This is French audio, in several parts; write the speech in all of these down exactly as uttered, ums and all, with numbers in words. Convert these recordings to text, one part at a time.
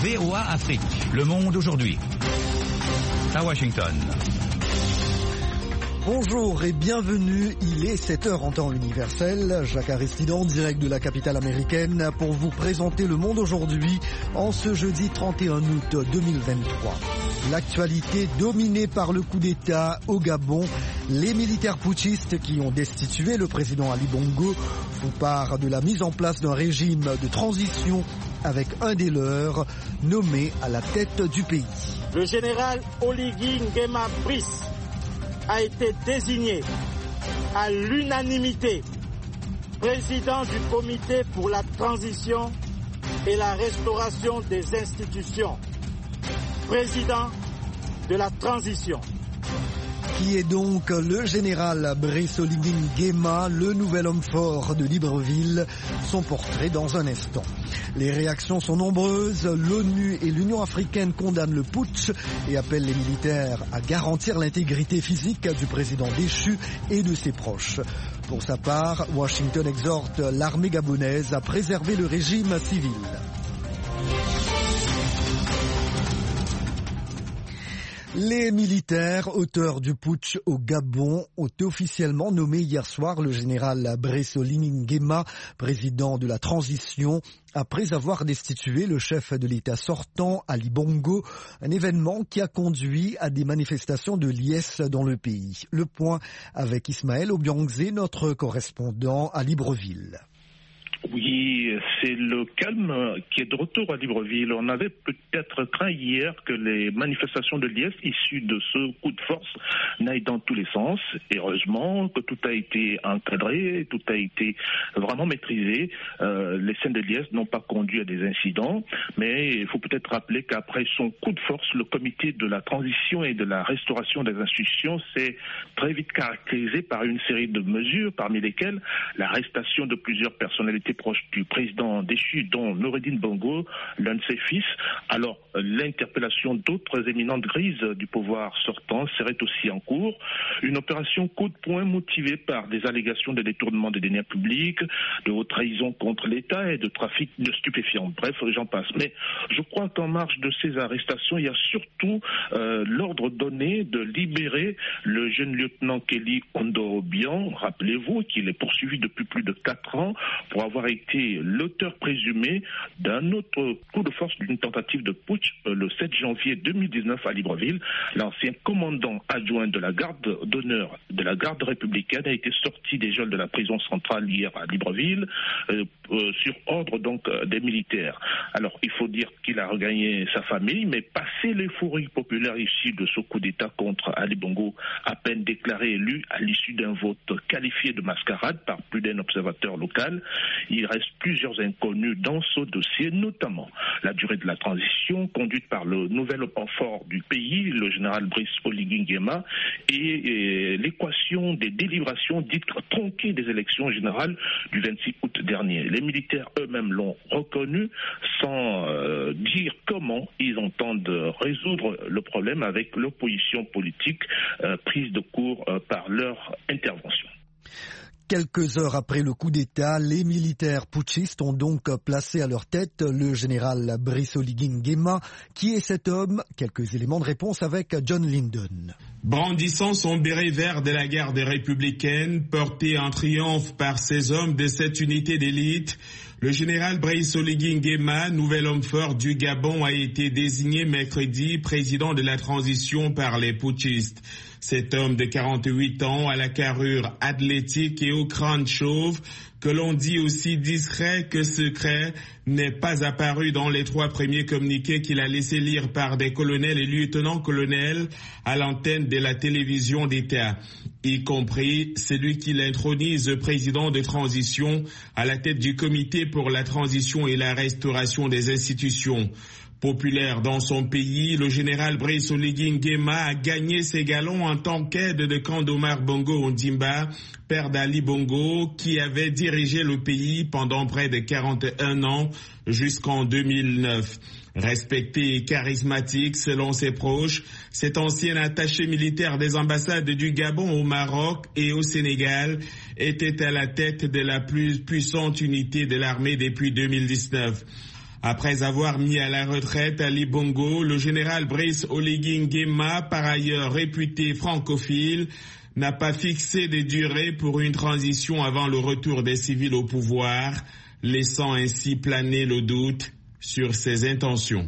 V O A Afrique. Le monde aujourd'hui. À Washington. Bonjour et bienvenue, il est sept heures en temps universel. Jacques Aristide en direct de la capitale américaine pour vous présenter Le Monde aujourd'hui en ce jeudi trente et un août deux mille vingt-trois. L'actualité dominée par le coup d'État au Gabon. Les militaires putschistes qui ont destitué le président Ali Bongo font part de la mise en place d'un régime de transition avec un des leurs nommé à la tête du pays. Le général Oligui Nguema Brice a été désigné à l'unanimité président du comité pour la transition et la restauration des institutions, président de la transition. Qui est donc le général Brice Oligui Nguema, le nouvel homme fort de Libreville. Son portrait dans un instant. Les réactions sont nombreuses. L'ONU et l'Union africaine condamnent le putsch et appellent les militaires à garantir l'intégrité physique du président déchu et de ses proches. Pour sa part, Washington exhorte l'armée gabonaise à préserver le régime civil. Les militaires auteurs du putsch au Gabon ont officiellement nommé hier soir le général Brice Oligui Nguema, président de la transition, après avoir destitué le chef de l'État sortant, Ali Bongo, un événement qui a conduit à des manifestations de liesse dans le pays. Le point avec Ismaël Obiangze, notre correspondant à Libreville. Oui, c'est le calme qui est de retour à Libreville. On avait peut-être craint hier que les manifestations de liesse issues de ce coup de force n'aillent dans tous les sens. Et heureusement que tout a été encadré, tout a été vraiment maîtrisé. Euh, les scènes de liesse n'ont pas conduit à des incidents, mais il faut peut-être rappeler qu'après son coup de force, le comité de la transition et de la restauration des institutions s'est très vite caractérisé par une série de mesures, parmi lesquelles l'arrestation de plusieurs personnalités proche du président déchu, dont Noureddine Bongo, l'un de ses fils. Alors, l'interpellation d'autres éminentes grises du pouvoir sortant serait aussi en cours. Une opération coup de poing motivée par des allégations de détournement des deniers publics, de haute trahison contre l'État et de trafic de stupéfiants. Bref, j'en passe. Mais je crois qu'en marge de ces arrestations, il y a surtout euh, l'ordre donné de libérer le jeune lieutenant Kelly Ondo-Obiang, rappelez-vous, qu'il est poursuivi depuis plus de quatre ans pour avoir été l'auteur présumé d'un autre coup de force d'une tentative de putsch le sept janvier deux mille dix-neuf à Libreville. L'ancien commandant adjoint de la garde d'honneur de la garde républicaine a été sorti des geôles de la prison centrale hier à Libreville euh, euh, sur ordre donc euh, des militaires. Alors il faut dire qu'il a regagné sa famille, mais passé l'euphorie populaire issue de ce coup d'État contre Ali Bongo, à peine déclaré élu à l'issue d'un vote qualifié de mascarade par plus d'un observateur local, il reste plusieurs inconnus dans ce dossier, notamment la durée de la transition conduite par le nouvel homme fort du pays, le général Brice Oligui Nguema, et, et l'équation des délibérations dites tronquées des élections générales du vingt-six août dernier. Les militaires eux-mêmes l'ont reconnu sans euh, dire comment ils entendent résoudre le problème avec l'opposition politique euh, prise de court euh, par leur intervention. Quelques heures après le coup d'État, les militaires putschistes ont donc placé à leur tête le général Brice Oligui Nguema. Qui est cet homme? Quelques éléments de réponse avec John Lyndon. Brandissant son béret vert de la garde républicaine, porté en triomphe par ces hommes de cette unité d'élite, le général Brice Oligui Nguema, nouvel homme fort du Gabon, a été désigné mercredi président de la transition par les putschistes. Cet homme de quarante-huit ans, à la carrure athlétique et au crâne chauve, que l'on dit aussi discret que secret, n'est pas apparu dans les trois premiers communiqués qu'il a laissé lire par des colonels et lieutenants-colonels à l'antenne de la télévision d'État, y compris celui qui l'intronise président de transition à la tête du comité pour la transition et la restauration des institutions. Populaire dans son pays, le général Brice Oligui Nguema a gagné ses galons en tant qu'aide de camp d'Omar Bongo Ondimba, père d'Ali Bongo, qui avait dirigé le pays pendant près de quarante et un ans jusqu'en deux mille neuf. Respecté et charismatique selon ses proches, cet ancien attaché militaire des ambassades du Gabon au Maroc et au Sénégal était à la tête de la plus puissante unité de l'armée depuis deux mille dix-neuf. Après avoir mis à la retraite Ali Bongo, le général Brice Oligui Nguema, par ailleurs réputé francophile, n'a pas fixé des durées pour une transition avant le retour des civils au pouvoir, laissant ainsi planer le doute sur ses intentions.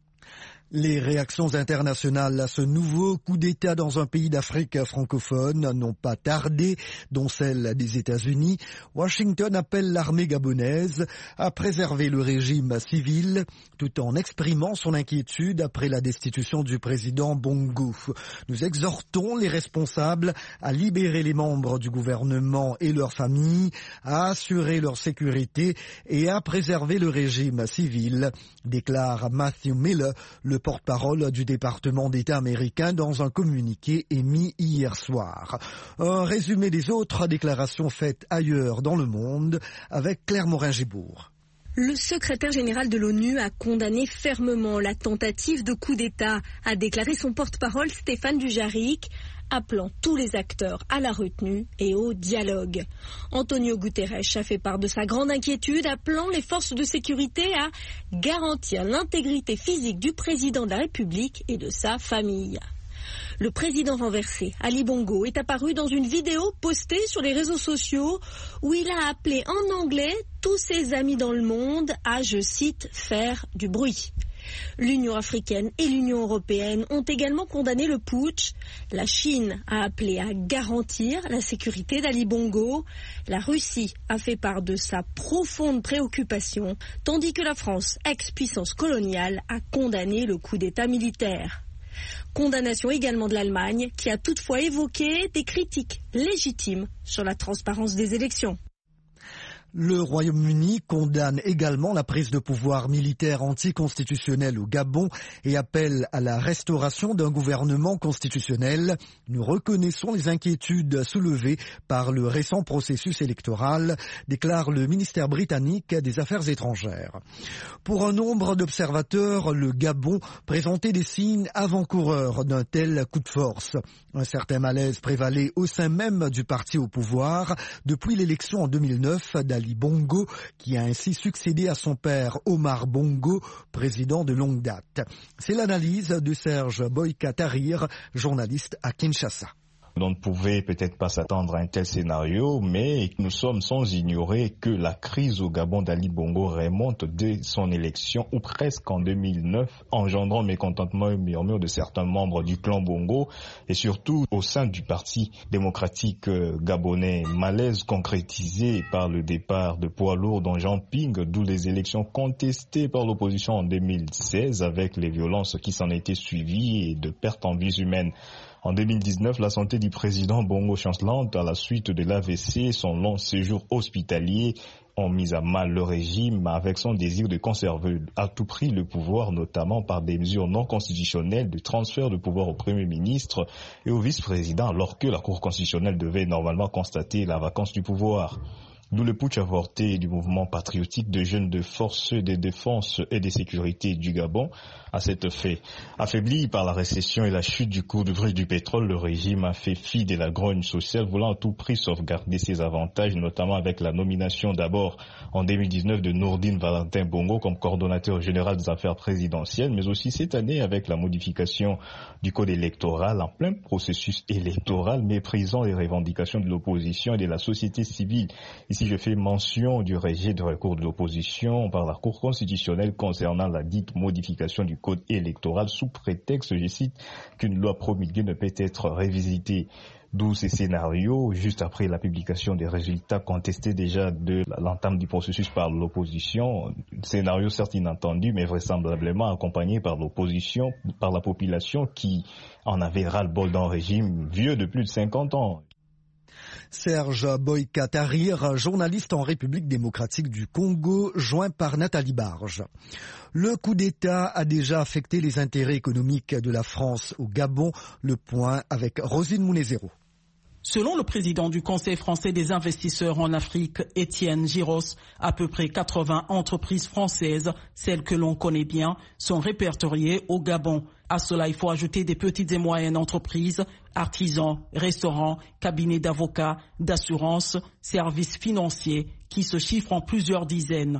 Les réactions internationales à ce nouveau coup d'État dans un pays d'Afrique francophone n'ont pas tardé, dont celle des États-Unis. Washington appelle l'armée gabonaise à préserver le régime civil tout en exprimant son inquiétude après la destitution du président Bongo. Nous exhortons les responsables à libérer les membres du gouvernement et leurs familles, à assurer leur sécurité et à préserver le régime civil, déclare Matthew Miller, le porte-parole du département d'État américain dans un communiqué émis hier soir. Un résumé des autres déclarations faites ailleurs dans le monde avec Claire Morin-Gibourg. Le secrétaire général de l'ONU a condamné fermement la tentative de coup d'État, a déclaré son porte-parole Stéphane Dujarric, appelant tous les acteurs à la retenue et au dialogue. Antonio Guterres a fait part de sa grande inquiétude, appelant les forces de sécurité à garantir l'intégrité physique du président de la République et de sa famille. Le président renversé, Ali Bongo, est apparu dans une vidéo postée sur les réseaux sociaux où il a appelé en anglais tous ses amis dans le monde à, je cite, faire du bruit. L'Union africaine et l'Union européenne ont également condamné le putsch. La Chine a appelé à garantir la sécurité d'Ali Bongo. La Russie a fait part de sa profonde préoccupation, tandis que la France, ex-puissance coloniale, a condamné le coup d'État militaire. Condamnation également de l'Allemagne, qui a toutefois évoqué des critiques légitimes sur la transparence des élections. Le Royaume-Uni condamne également la prise de pouvoir militaire anticonstitutionnelle au Gabon et appelle à la restauration d'un gouvernement constitutionnel. Nous reconnaissons les inquiétudes soulevées par le récent processus électoral, déclare le ministère britannique des Affaires étrangères. Pour un nombre d'observateurs, le Gabon présentait des signes avant-coureurs d'un tel coup de force. Un certain malaise prévalait au sein même du parti au pouvoir depuis l'élection en deux mille neuf d'Ali Bongo, qui a ainsi succédé à son père Omar Bongo, président de longue date. C'est l'analyse de Serge Boyka Tahrir, journaliste à Kinshasa. On ne pouvait peut-être pas s'attendre à un tel scénario, mais nous sommes sans ignorer que la crise au Gabon d'Ali Bongo remonte dès son élection, ou presque en deux mille neuf, engendrant mécontentement et murmure de certains membres du clan Bongo, et surtout au sein du Parti démocratique gabonais. Malaise concrétisé par le départ de poids lourd dont Jean Ping, d'où les élections contestées par l'opposition en deux mille seize, avec les violences qui s'en étaient suivies et de pertes en vies humaines. En deux mille dix-neuf, la santé du président Bongo chancelante à la suite de l'A V C, son long séjour hospitalier, ont mis à mal le régime avec son désir de conserver à tout prix le pouvoir, notamment par des mesures non constitutionnelles de transfert de pouvoir au Premier ministre et au vice-président, alors que la Cour constitutionnelle devait normalement constater la vacance du pouvoir. D'où le putsch avorté du mouvement patriotique de jeunes de forces de défense et de sécurité du Gabon. À cet effet, affaibli par la récession et la chute du cours du prix du pétrole, le régime a fait fi de la grogne sociale, voulant à tout prix sauvegarder ses avantages, notamment avec la nomination d'abord en deux mille dix-neuf de Nourdine Valentin Bongo comme coordonnateur général des affaires présidentielles, mais aussi cette année avec la modification du code électoral en plein processus électoral, méprisant les revendications de l'opposition et de la société civile. Ici, je fais mention du rejet de recours de l'opposition par la Cour constitutionnelle concernant la dite modification du code électoral sous prétexte, je cite, qu'une loi promulguée ne peut être révisitée. D'où ces scénarios, juste après la publication des résultats contestés déjà de l'entame du processus par l'opposition, scénario certes inattendu, mais vraisemblablement accompagné par l'opposition, par la population qui en avait ras-le-bol d'un régime vieux de plus de cinquante ans. Serge Boyka Tahrir, journaliste en République démocratique du Congo, joint par Nathalie Barge. Le coup d'État a déjà affecté les intérêts économiques de la France au Gabon. Le point avec Rosine Mounezero. Selon le président du Conseil français des investisseurs en Afrique, Étienne Giros, à peu près quatre-vingts entreprises françaises, celles que l'on connaît bien, sont répertoriées au Gabon. À cela, il faut ajouter des petites et moyennes entreprises, artisans, restaurants, cabinets d'avocats, d'assurances, services financiers, qui se chiffrent en plusieurs dizaines.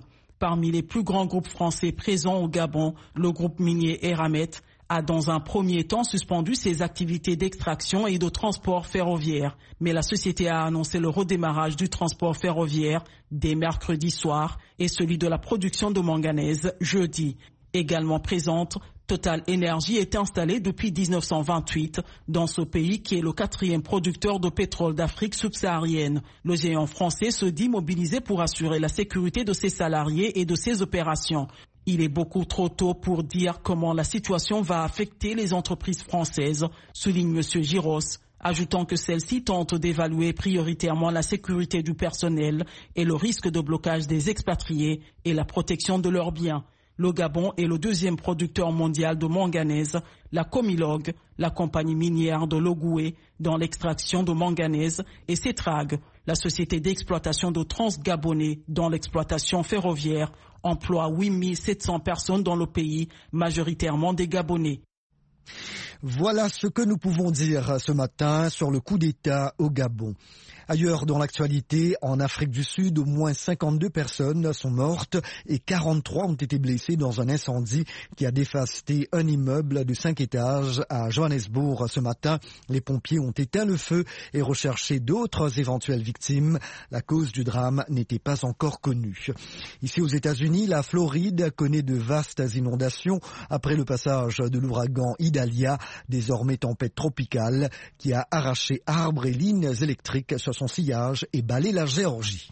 Parmi les plus grands groupes français présents au Gabon, le groupe minier Eramet a dans un premier temps suspendu ses activités d'extraction et de transport ferroviaire. Mais la société a annoncé le redémarrage du transport ferroviaire dès mercredi soir et celui de la production de manganèse jeudi. Également présente, Total Energy est installée depuis mille neuf cent vingt-huit dans ce pays qui est le quatrième producteur de pétrole d'Afrique subsaharienne. Le géant français se dit mobilisé pour assurer la sécurité de ses salariés et de ses opérations. Il est beaucoup trop tôt pour dire comment la situation va affecter les entreprises françaises, souligne M. Giros, ajoutant que celles-ci tentent d'évaluer prioritairement la sécurité du personnel et le risque de blocage des expatriés et la protection de leurs biens. Le Gabon est le deuxième producteur mondial de manganèse, la Comilog, la compagnie minière de Logoué, dans l'extraction de manganèse, et Cetrag, la société d'exploitation de Transgabonais, dans l'exploitation ferroviaire, emploie huit mille sept cents personnes dans le pays, majoritairement des Gabonais. Voilà ce que nous pouvons dire ce matin sur le coup d'État au Gabon. Ailleurs dans l'actualité, en Afrique du Sud, au moins cinquante-deux personnes sont mortes et quarante-trois ont été blessées dans un incendie qui a dévasté un immeuble de cinq étages à Johannesburg ce matin. Les pompiers ont éteint le feu et recherché d'autres éventuelles victimes. La cause du drame n'était pas encore connue. Ici aux États-Unis, la Floride connaît de vastes inondations après le passage de l'ouragan Idalia, désormais tempête tropicale, qui a arraché arbres et lignes électriques sur son sillage et balayé la Géorgie.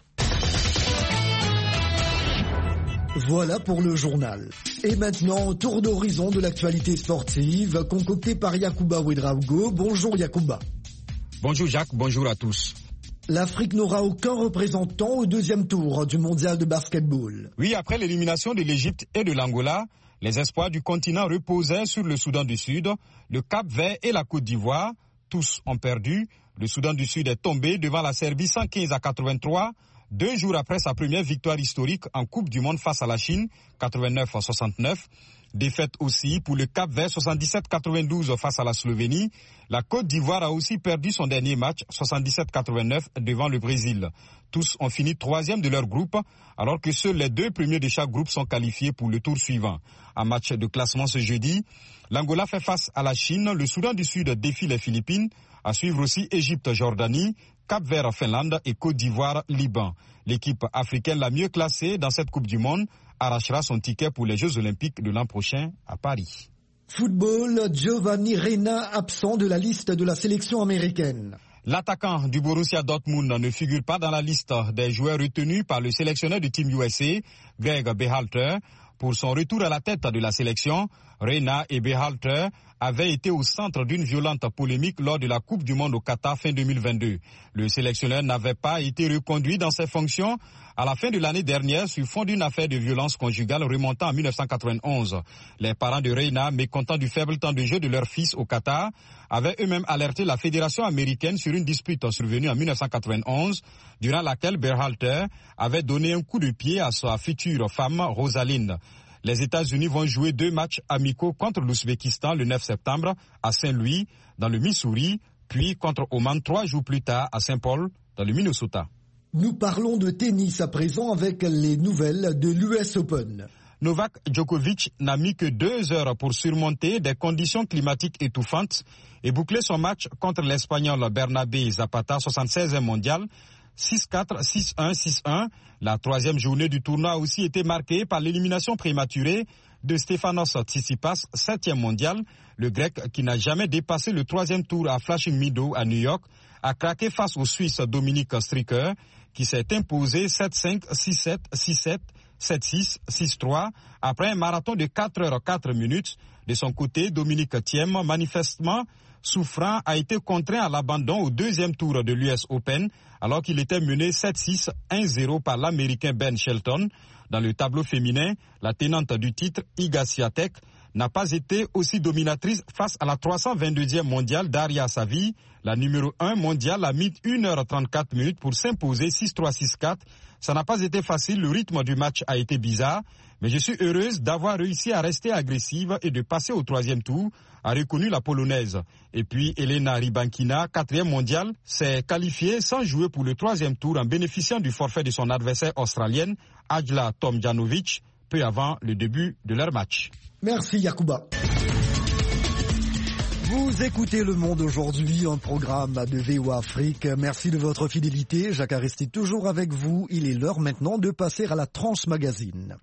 Voilà pour le journal. Et maintenant, tour d'horizon de l'actualité sportive, concocté par Yacouba Ouedraogo. Bonjour Yacouba. Bonjour Jacques, bonjour à tous. L'Afrique n'aura aucun représentant au deuxième tour du mondial de basketball. Oui, après l'élimination de l'Égypte et de l'Angola, les espoirs du continent reposaient sur le Soudan du Sud, le Cap-Vert et la Côte d'Ivoire. Tous ont perdu. Le Soudan du Sud est tombé devant la Serbie cent quinze à quatre-vingt-trois, deux jours après sa première victoire historique en Coupe du Monde face à la Chine, quatre-vingt-neuf à soixante-neuf. Défaite aussi pour le Cap-Vert soixante-dix-sept à quatre-vingt-douze face à la Slovénie. La Côte d'Ivoire a aussi perdu son dernier match soixante-dix-sept à quatre-vingt-neuf devant le Brésil. Tous ont fini troisième de leur groupe, alors que seuls les deux premiers de chaque groupe sont qualifiés pour le tour suivant. En match de classement ce jeudi, l'Angola fait face à la Chine, le Soudan du Sud défie les Philippines, à suivre aussi Égypte-Jordanie, Cap-Vert-Finlande et Côte d'Ivoire-Liban. L'équipe africaine la mieux classée dans cette Coupe du Monde arrachera son ticket pour les Jeux Olympiques de l'an prochain à Paris. Football, Giovanni Reina absent de la liste de la sélection américaine. L'attaquant du Borussia Dortmund ne figure pas dans la liste des joueurs retenus par le sélectionneur du Team U S A, Greg Berhalter. Pour son retour à la tête de la sélection, Reina et Berhalter avaient été au centre d'une violente polémique lors de la Coupe du Monde au Qatar fin deux mille vingt-deux. Le sélectionneur n'avait pas été reconduit dans ses fonctions à la fin de l'année dernière sur fond d'une affaire de violence conjugale remontant en mille neuf cent quatre-vingt-onze. Les parents de Reina, mécontents du faible temps de jeu de leur fils au Qatar, avaient eux-mêmes alerté la fédération américaine sur une dispute survenue en mille neuf cent quatre-vingt-onze, durant laquelle Berhalter avait donné un coup de pied à sa future femme Rosaline. Les États-Unis vont jouer deux matchs amicaux contre l'Ouzbékistan le neuf septembre à Saint-Louis, dans le Missouri, puis contre Oman trois jours plus tard à Saint-Paul, dans le Minnesota. Nous parlons de tennis à présent avec les nouvelles de l'U S Open. Novak Djokovic n'a mis que deux heures pour surmonter des conditions climatiques étouffantes et boucler son match contre l'Espagnol Bernabé Zapata, soixante-seizième mondial, six quatre, six un, six un. La troisième journée du tournoi a aussi été marquée par l'élimination prématurée de Stefanos Tsitsipas, septième mondial. Le Grec, qui n'a jamais dépassé le troisième tour à Flushing Meadows à New York, a craqué face au Suisse Dominic Stricker, qui s'est imposé sept cinq, six sept, six sept, sept six, six trois, après un marathon de quatre heures quatre minutes. De son côté, Dominique Thiem, manifestement souffrant, a été contraint à l'abandon au deuxième tour de l'U S Open, alors qu'il était mené sept six, un zéro par l'Américain Ben Shelton. Dans le tableau féminin, la tenante du titre, Iga Swiatek, n'a pas été aussi dominatrice face à la trois cent vingt-deuxième mondiale Daria Savi. La numéro un mondiale a mis une heure trente-quatre minutes pour s'imposer six trois, six quatre. Ça n'a pas été facile, le rythme du match a été bizarre, Mais je suis heureuse d'avoir réussi à rester agressive et de passer au troisième tour, a reconnu la Polonaise. Et puis Elena Rybankina, quatrième mondiale, s'est qualifiée sans jouer pour le troisième tour en bénéficiant du forfait de son adversaire australienne, Ajla Tomljanovic, peu avant le début de leur match. Merci Yacouba. Vous écoutez Le Monde aujourd'hui, un programme de V O A Afrique. Merci de votre fidélité. Jacques Aristide toujours avec vous. Il est l'heure maintenant de passer à la tranche magazine.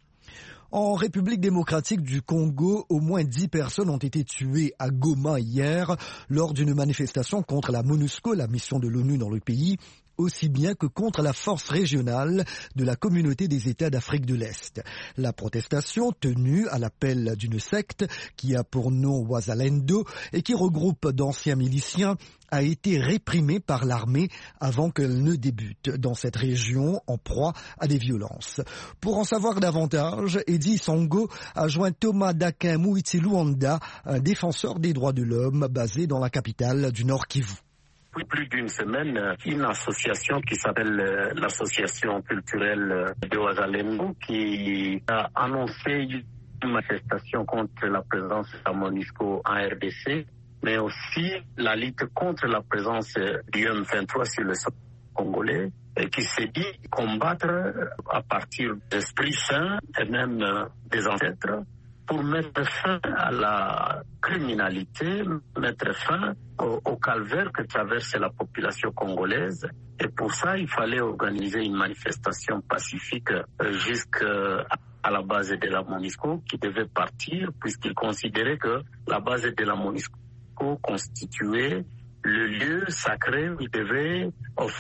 En République démocratique du Congo, au moins dix personnes ont été tuées à Goma hier lors d'une manifestation contre la MONUSCO, la mission de l'ONU dans le pays, aussi bien que contre la force régionale de la communauté des États d'Afrique de l'Est. La protestation, tenue à l'appel d'une secte qui a pour nom Wazalendo et qui regroupe d'anciens miliciens, a été réprimée par l'armée avant qu'elle ne débute dans cette région en proie à des violences. Pour en savoir davantage, Eddie Songo a joint Thomas Dakin-Muiti Luanda, un défenseur des droits de l'homme basé dans la capitale du Nord Kivu. Depuis plus d'une semaine, une association qui s'appelle l'Association culturelle de Wazalendo qui a annoncé une manifestation contre la présence de la MONUSCO en R D C, mais aussi la lutte contre la présence du M vingt-trois sur le sol congolais, et qui s'est dit combattre à partir d'esprits saints et même des ancêtres pour mettre fin à la criminalité, mettre fin au, au calvaire que traverse la population congolaise. Et pour ça, il fallait organiser une manifestation pacifique jusqu'à la base de la MONUSCO qui devait partir, puisqu'il considérait que la base de la MONUSCO constituait le lieu sacré où il devait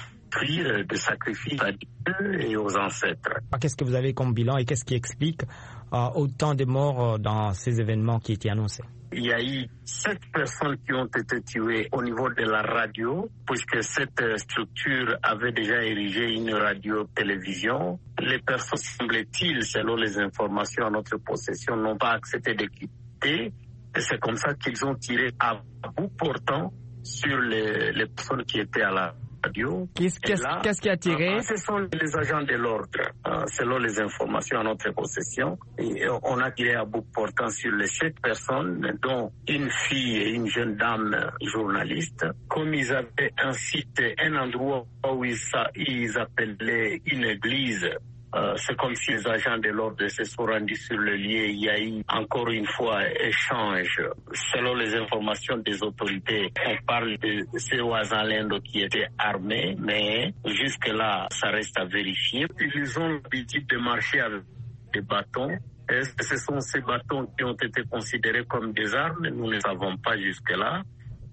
offrir des sacrifices à Dieu et aux ancêtres. Qu'est-ce que vous avez comme bilan et qu'est-ce qui explique euh, autant de morts dans ces événements qui étaient annoncés? Il y a eu sept personnes qui ont été tuées au niveau de la radio, puisque cette structure avait déjà érigé une radio-télévision. Les personnes, semble-t-il, selon les informations à notre possession, n'ont pas accepté de quitter. Et c'est comme ça qu'ils ont tiré à bout portant sur les, les personnes qui étaient à la radio. Qu'est-ce, qu'est-ce, là, qu'est-ce qui a tiré? euh, Ce sont les agents de l'ordre, euh, selon les informations à notre possession. Et on a tiré à bout portant sur les sept personnes, dont une fille et une jeune dame journaliste. Comme ils avaient un site, un endroit où ils, ils appelaient une église, Euh, c'est comme si les agents de l'ordre se sont rendus sur le lieu. Il y a eu encore une fois échange. Selon les informations des autorités, on parle de ces Wazalendo qui étaient armés, mais jusque-là, ça reste à vérifier. Ils ont l'habitude de marcher avec des bâtons. Est-ce que ce sont ces bâtons qui ont été considérés comme des armes? Nous ne savons pas jusque-là.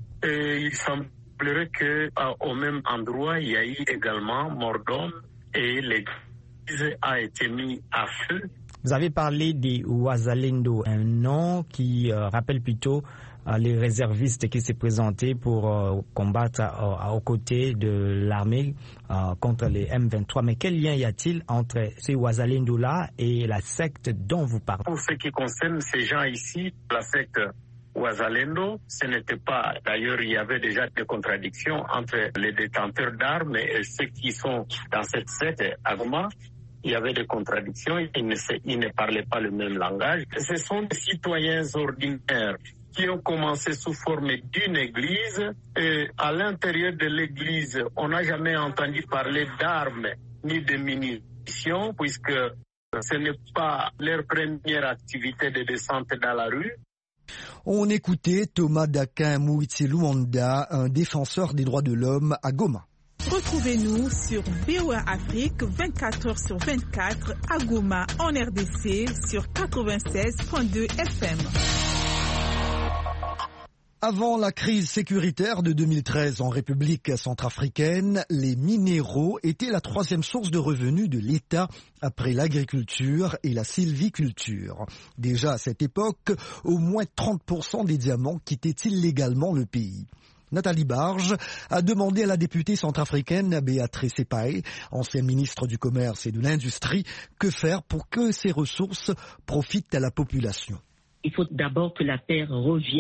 Et il semblerait qu'au même endroit, il y a eu également mort d'homme et les a été mis à feu. Vous avez parlé des Wazalendo, un nom qui euh, rappelle plutôt euh, les réservistes qui s'est présentés pour euh, combattre euh, aux côtés de l'armée euh, contre les M vingt-trois. Mais quel lien y a-t-il entre ces Wazalendo-là et la secte dont vous parlez? Pour ce qui concerne ces gens ici, la secte Wazalendo, ce n'était pas, d'ailleurs il y avait déjà des contradictions entre les détenteurs d'armes et ceux qui sont dans cette secte à Goma. Il y avait des contradictions, ils ne, se, ils ne parlaient pas le même langage. Ce sont des citoyens ordinaires qui ont commencé sous forme d'une église et à l'intérieur de l'église, on n'a jamais entendu parler d'armes ni de munitions puisque ce n'est pas leur première activité de descente dans la rue. On écoutait Thomas Dakin-Muiti Luanda, un défenseur des droits de l'homme à Goma. Retrouvez-nous sur V O A Afrique vingt-quatre heures sur vingt-quatre à Goma en R D C sur quatre-vingt-seize virgule deux F M. Avant la crise sécuritaire de deux mille treize en République centrafricaine, les minéraux étaient la troisième source de revenus de l'État après l'agriculture et la sylviculture. Déjà à cette époque, au moins trente pour cent des diamants quittaient illégalement le pays. Nathalie Barge a demandé à la députée centrafricaine Béatrice Epaye, ancienne ministre du Commerce et de l'Industrie, que faire pour que ces ressources profitent à la population. Il faut d'abord que la terre revienne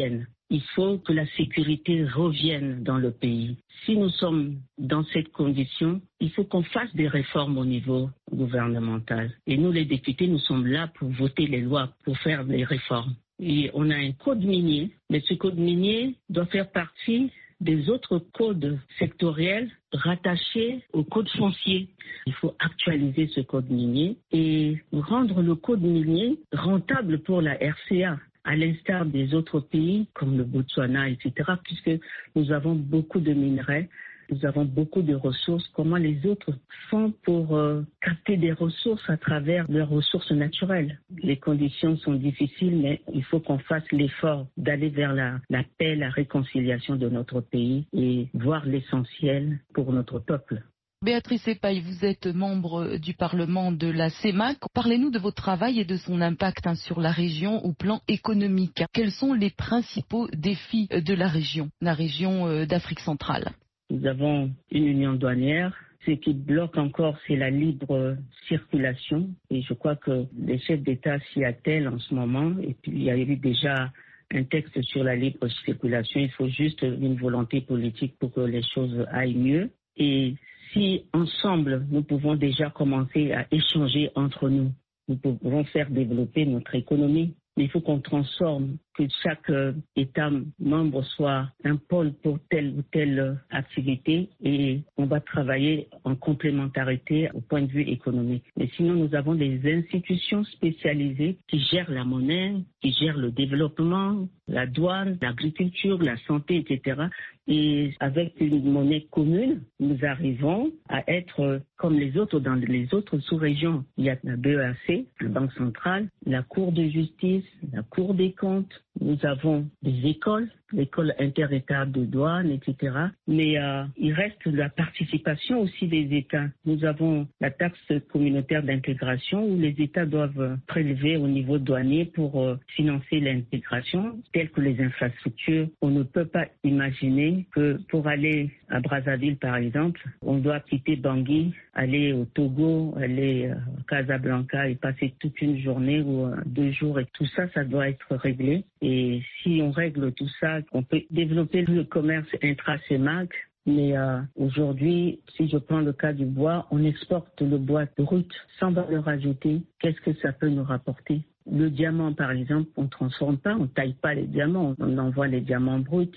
il faut que la sécurité revienne dans le pays. Si nous sommes dans cette condition, il faut qu'on fasse des réformes au niveau gouvernemental. Et nous, les députés, nous sommes là pour voter les lois, pour faire des réformes. Et on a un code minier, mais ce code minier doit faire partie des autres codes sectoriels rattachés au code foncier. Il faut actualiser ce code minier et rendre le code minier rentable pour la R C A, à l'instar des autres pays comme le Botswana, et cetera, puisque nous avons beaucoup de minerais, nous avons beaucoup de ressources. Comment les autres font pour euh, capter des ressources à travers leurs ressources naturelles? Les conditions sont difficiles, mais il faut qu'on fasse l'effort d'aller vers la, la paix, la réconciliation de notre pays et voir l'essentiel pour notre peuple. Béatrice Epaille, vous êtes membre du Parlement de la CEMAC. Parlez-nous de votre travail et de son impact hein, sur la région au plan économique. Quels sont les principaux défis de la région, la région euh, d'Afrique centrale? Nous avons une union douanière. Ce qui bloque encore, c'est la libre circulation. Et je crois que les chefs d'État s'y attellent en ce moment. Et puis, il y a eu déjà un texte sur la libre circulation. Il faut juste une volonté politique pour que les choses aillent mieux. Et si ensemble, nous pouvons déjà commencer à échanger entre nous, nous pouvons faire développer notre économie. Mais il faut qu'on transforme, que chaque euh, État membre soit un pôle pour telle ou telle activité et on va travailler en complémentarité au point de vue économique. Mais sinon, nous avons des institutions spécialisées qui gèrent la monnaie, qui gèrent le développement, la douane, l'agriculture, la santé, et cetera. Et avec une monnaie commune, nous arrivons à être comme les autres dans les autres sous-régions. Il y a la B E A C, la Banque centrale, la Cour de justice, la Cour des comptes. Nous avons des écoles, l'école inter-État de douane, et cetera. Mais euh, il reste la participation aussi des États. Nous avons la taxe communautaire d'intégration où les États doivent prélever au niveau douanier pour euh, financer l'intégration, telles que les infrastructures. On ne peut pas imaginer que pour aller à Brazzaville, par exemple, on doit quitter Bangui, aller au Togo, aller à Casablanca et passer toute une journée ou euh, deux jours. Et tout ça, ça doit être réglé. Et si on règle tout ça, on peut développer le commerce intra-CEMAC. Mais euh, aujourd'hui, si je prends le cas du bois, on exporte le bois brut sans valeur ajoutée. Qu'est-ce que ça peut nous rapporter? Le diamant, par exemple, on ne transforme pas, on ne taille pas les diamants, on envoie les diamants bruts.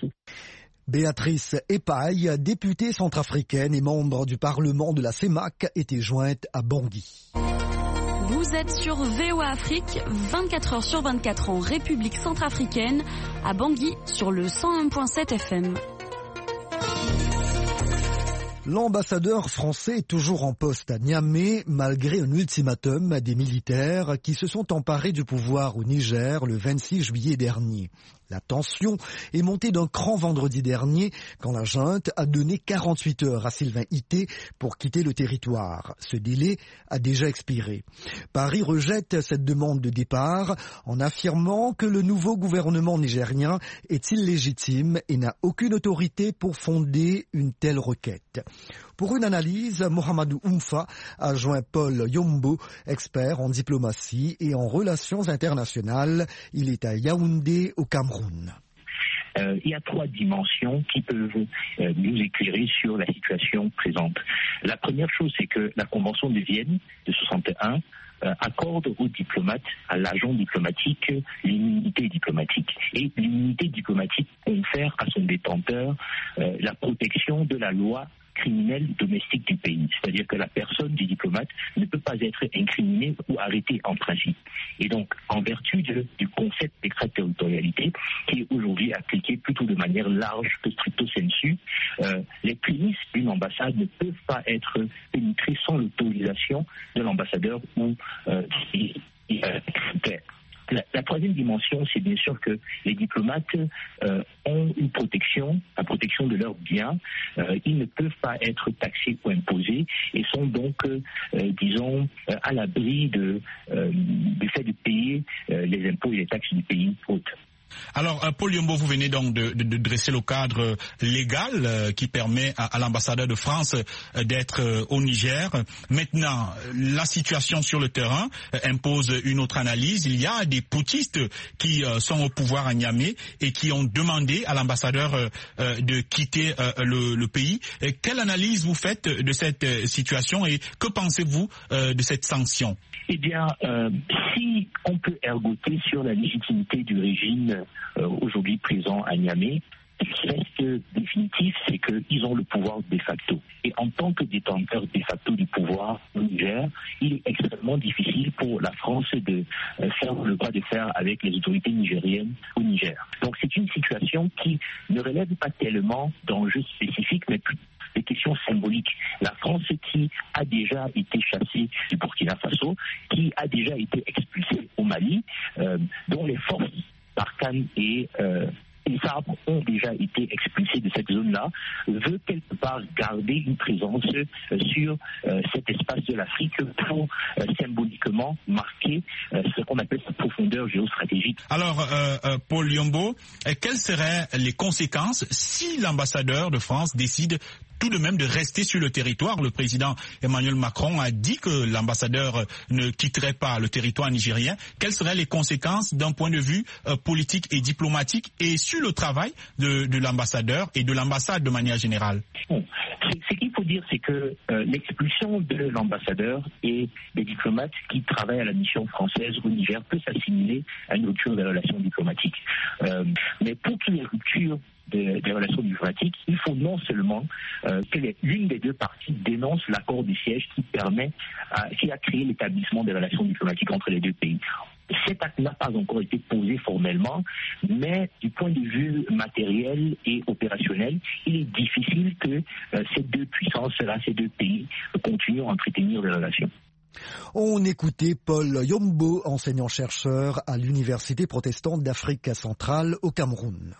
Béatrice Epaille, députée centrafricaine et membre du Parlement de la CEMAC, était jointe à Bangui. Vous êtes sur V O A Afrique, vingt-quatre heures sur vingt-quatre en République centrafricaine, à Bangui sur le cent un virgule sept F M. L'ambassadeur français est toujours en poste à Niamey, malgré un ultimatum des militaires qui se sont emparés du pouvoir au Niger le vingt-six juillet dernier. La tension est montée d'un cran vendredi dernier quand la junte a donné quarante-huit heures à Sylvain Ité pour quitter le territoire. Ce délai a déjà expiré. Paris rejette cette demande de départ en affirmant que le nouveau gouvernement nigérien est illégitime et n'a aucune autorité pour fonder une telle requête. Pour une analyse, Mohamedou Oumfa a joint Paul Yombo, expert en diplomatie et en relations internationales. Il est à Yaoundé, au Cameroun. Euh, il y a trois dimensions qui peuvent euh, nous éclairer sur la situation présente. La première chose, c'est que la Convention de Vienne de soixante et un euh, accorde aux diplomates, à l'agent diplomatique, l'immunité diplomatique. Et l'immunité diplomatique confère à son détenteur euh, la protection de la loi criminelle domestique du pays. C'est-à-dire que la personne du diplomate ne peut pas être incriminée ou arrêtée en principe. Et donc, en vertu de, du concept d'extraterritorialité, qui est aujourd'hui appliqué plutôt de manière large que stricto sensu, euh, les prémices d'une ambassade ne peuvent pas être pénétrées sans l'autorisation de l'ambassadeur ou euh, des critères. La, la troisième dimension, c'est bien sûr que les diplomates euh, ont une protection, la protection de leurs biens. Euh, ils ne peuvent pas être taxés ou imposés et sont donc, euh, euh, disons, euh, à l'abri de, euh, du fait de payer euh, les impôts et les taxes du pays hôte. Alors, euh, Paul Yombo, vous venez donc de, de, de dresser le cadre légal euh, qui permet à, à l'ambassadeur de France euh, d'être euh, au Niger. Maintenant, la situation sur le terrain euh, impose une autre analyse. Il y a des putschistes qui euh, sont au pouvoir à Niamey et qui ont demandé à l'ambassadeur euh, euh, de quitter euh, le, le pays. Et quelle analyse vous faites de cette euh, situation et que pensez-vous euh, de cette sanction? Eh bien, euh, si on peut ergoter sur la légitimité du régime euh, aujourd'hui présent à Niamey, ce qui reste définitif, c'est qu'ils ont le pouvoir de facto. Et en tant que détenteurs de facto du pouvoir au Niger, il est extrêmement difficile pour la France de euh, faire le bras de fer avec les autorités nigériennes au Niger. Donc c'est une situation qui ne relève pas tellement d'enjeux spécifiques, mais plutôt des questions symboliques. La France qui a déjà été chassée du Burkina Faso, qui a déjà été expulsée au Mali, euh, dont les forces Barkhane et euh, les Sabres ont déjà été expulsés de cette zone-là, veut quelque part garder une présence euh, sur euh, cet espace de l'Afrique pour euh, symboliquement marquer euh, ce qu'on appelle sa profondeur géostratégique. Alors, euh, euh, Paul Yombo, euh, quelles seraient les conséquences si l'ambassadeur de France décide tout de même de rester sur le territoire? Le président Emmanuel Macron a dit que l'ambassadeur ne quitterait pas le territoire nigérien. Quelles seraient les conséquences d'un point de vue euh, politique et diplomatique et sur le travail de, de l'ambassadeur et de l'ambassade de manière générale? Bon. Ce qu'il faut dire, c'est que euh, l'expulsion de l'ambassadeur et des diplomates qui travaillent à la mission française au Niger peut s'assimiler à une rupture des relations diplomatiques. Euh, mais pour qu'il y ait rupture des, des relations diplomatiques, il faut non seulement euh, que l'une des deux parties dénonce l'accord de siège qui permet, euh, qui a créé l'établissement des relations diplomatiques entre les deux pays. Cet acte n'a pas encore été posé formellement, mais du point de vue matériel et opérationnel, il est difficile que euh, ces deux puissances-là, ces deux pays, continuent à entretenir des relations. On écoutait Paul Yombo, enseignant-chercheur à l'Université protestante d'Afrique centrale au Cameroun.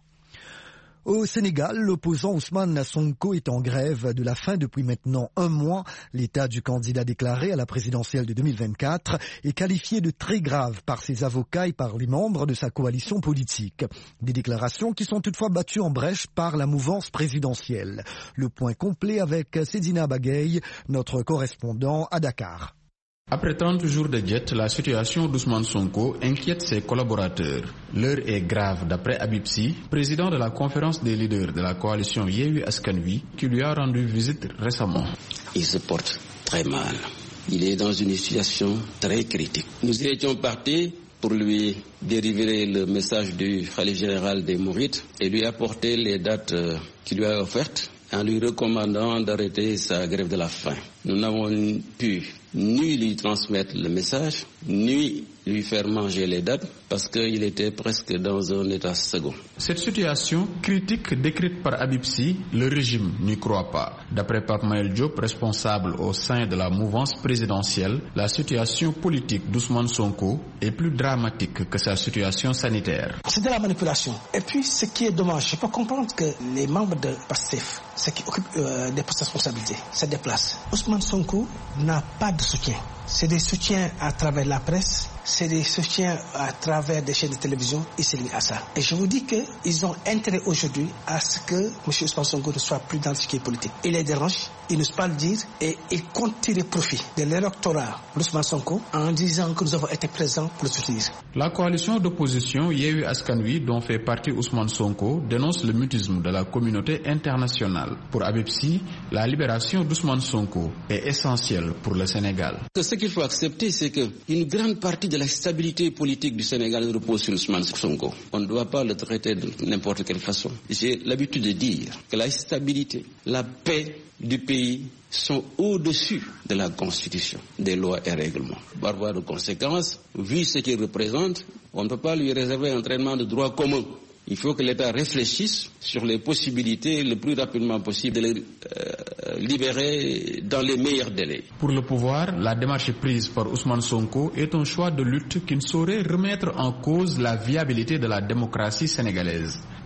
Au Sénégal, l'opposant Ousmane Sonko est en grève de la faim depuis maintenant un mois. L'état du candidat déclaré à la présidentielle de deux mille vingt-quatre est qualifié de très grave par ses avocats et par les membres de sa coalition politique. Des déclarations qui sont toutefois battues en brèche par la mouvance présidentielle. Le point complet avec Sedina Bagay, notre correspondant à Dakar. Après trente jours de jet, la situation d'Ousmane Sonko inquiète ses collaborateurs. L'heure est grave d'après Habib Sy, président de la conférence des leaders de la coalition Yewwi Askan Wi, qui lui a rendu visite récemment. Il se porte très mal. Il est dans une situation très critique. Nous étions partis pour lui délivrer le message du khalife général des Mourides et lui apporter les dates qu'il lui a offertes en lui recommandant d'arrêter sa grève de la faim. Nous n'avons pu ni lui transmettre le message, ni lui faire manger les dates, parce qu'il était presque dans un état second. Cette situation critique décrite par Habib Sy, le régime n'y croit pas. D'après Pape Maël Diop, responsable au sein de la mouvance présidentielle, la situation politique d'Ousmane Sonko est plus dramatique que sa situation sanitaire. C'est de la manipulation. Et puis, ce qui est dommage, je peux comprendre que les membres de PASTEF, ceux qui occupent euh, des postes de responsabilité, se déplacent. Ousmane Sonko n'a pas de soutien. C'est des soutiens à travers la presse, c'est des soutiens à travers des chaînes de télévision, et c'est lié à ça. Et je vous dis qu'ils ont intérêt aujourd'hui à ce que M. Ousmane Sonko ne soit plus dans le circuit politique. Il les dérange, ils n'osent pas le dire, et ils comptent tirer profit de l'électorat d'Ousmane Sonko en disant que nous avons été présents pour le soutenir. La coalition d'opposition Yewwi Askan Wi, dont fait partie Ousmane Sonko, dénonce le mutisme de la communauté internationale. Pour Habib Sy, la libération d'Ousmane Sonko est essentielle pour le Sénégal. Ce qu'il faut accepter, c'est qu'une grande partie de la stabilité politique du Sénégal repose sur Ousmane Sonko. On ne doit pas le traiter de n'importe quelle façon. J'ai l'habitude de dire que la stabilité, la paix du pays sont au-dessus de la Constitution, des lois et règlements. Par voie de conséquence, vu ce qu'il représente, on ne peut pas lui réserver un traitement de droit commun. Il faut que l'État réfléchisse sur les possibilités le plus rapidement possible de les euh, libérer dans les meilleurs délais. Pour le pouvoir, la démarche prise par Ousmane Sonko est un choix de lutte qui ne saurait remettre en cause la viabilité de la démocratie sénégalaise.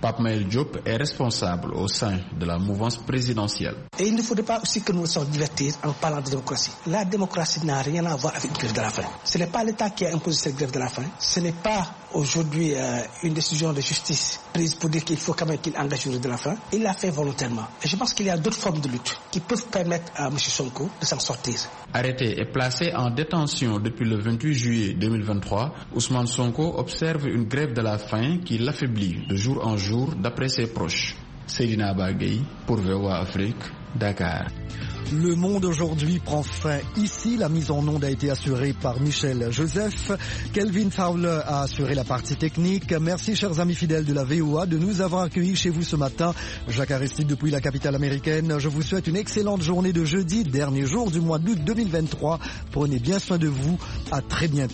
Pape Maël Diop est responsable au sein de la mouvance présidentielle. Et il ne faudrait pas aussi que nous nous sommes divertis en parlant de démocratie. La démocratie n'a rien à voir avec une grève de la faim. Ce n'est pas l'État qui a imposé cette grève de la faim. Ce n'est pas aujourd'hui euh, une décision de justice prise pour dire qu'il faut quand même qu'il engage une grève de la faim. Il l'a fait volontairement. Et je pense qu'il y a d'autres formes de lutte qui peuvent permettre à M. Sonko de s'en sortir. Arrêté et placé en détention depuis le vingt-huit juillet deux mille vingt-trois, Ousmane Sonko observe une grève de la faim qui l'affaiblit de jour en jour d'après ses proches. Seydina Bagay pour V O A Afrique, Dakar. Le Monde aujourd'hui prend fin ici. La mise en onde a été assurée par Michel Joseph. Kelvin Fowler a assuré la partie technique. Merci, chers amis fidèles de la V O A, de nous avoir accueillis chez vous ce matin. Jacques Aristide depuis la capitale américaine. Je vous souhaite une excellente journée de jeudi, dernier jour du mois d'août deux mille vingt-trois. Prenez bien soin de vous. À très bientôt.